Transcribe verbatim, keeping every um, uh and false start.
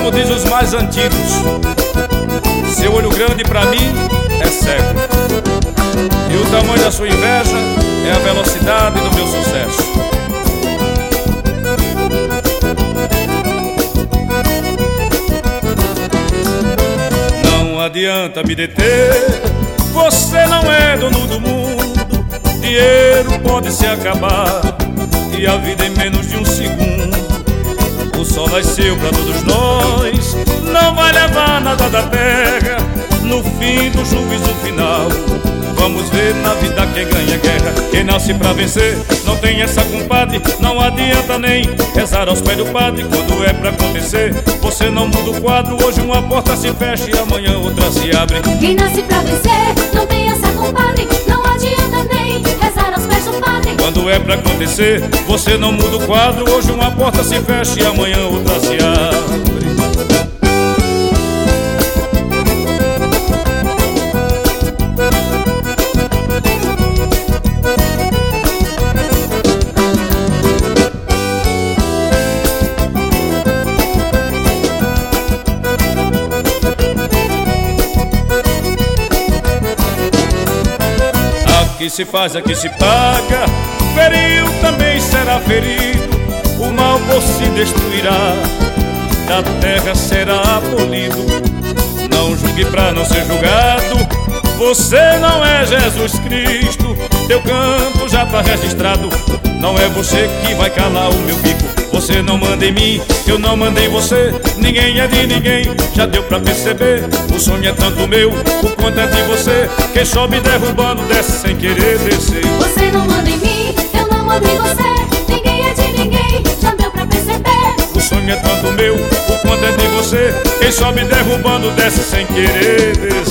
como diz os mais antigos, seu olho grande pra mim é cego, e o tamanho da sua inveja é a velocidade do meu sucesso. Não adianta me deter, você não é dono do mundo. Dinheiro pode se acabar e a vida em menos de um segundo. O sol nasceu pra todos nós, não vai levar nada da terra. No fim do juízo final, vamos ver na vida quem ganha guerra. Quem nasce pra vencer não tem essa, compadre. Não adianta nem rezar aos pés do padre. Quando é pra acontecer, você não muda o quadro. Hoje uma porta se fecha e amanhã outra se abre. Quem nasce pra vencer não tem essa, compadre. Não adianta nem rezar aos pés do padre. Quando é pra acontecer, você não muda o quadro. Hoje uma porta se fecha e amanhã outra se abre. Aqui se faz, aqui se paga, feriu também será ferido. O mal por si destruirá, da terra será abolido. Não julgue pra não ser julgado, você não é Jesus Cristo. Teu canto já tá registrado, não é você que vai calar o meu bico. Você não manda em mim, eu não mandei em você. Ninguém é de ninguém, já deu pra perceber. O sonho é tanto meu, o quanto é de você. Quem sobe derrubando, desce sem querer descer. Você não manda em mim, eu não mando em você. Ninguém é de ninguém, já deu pra perceber. O sonho é tanto meu, o quanto é de você. Quem sobe derrubando, desce sem querer descer.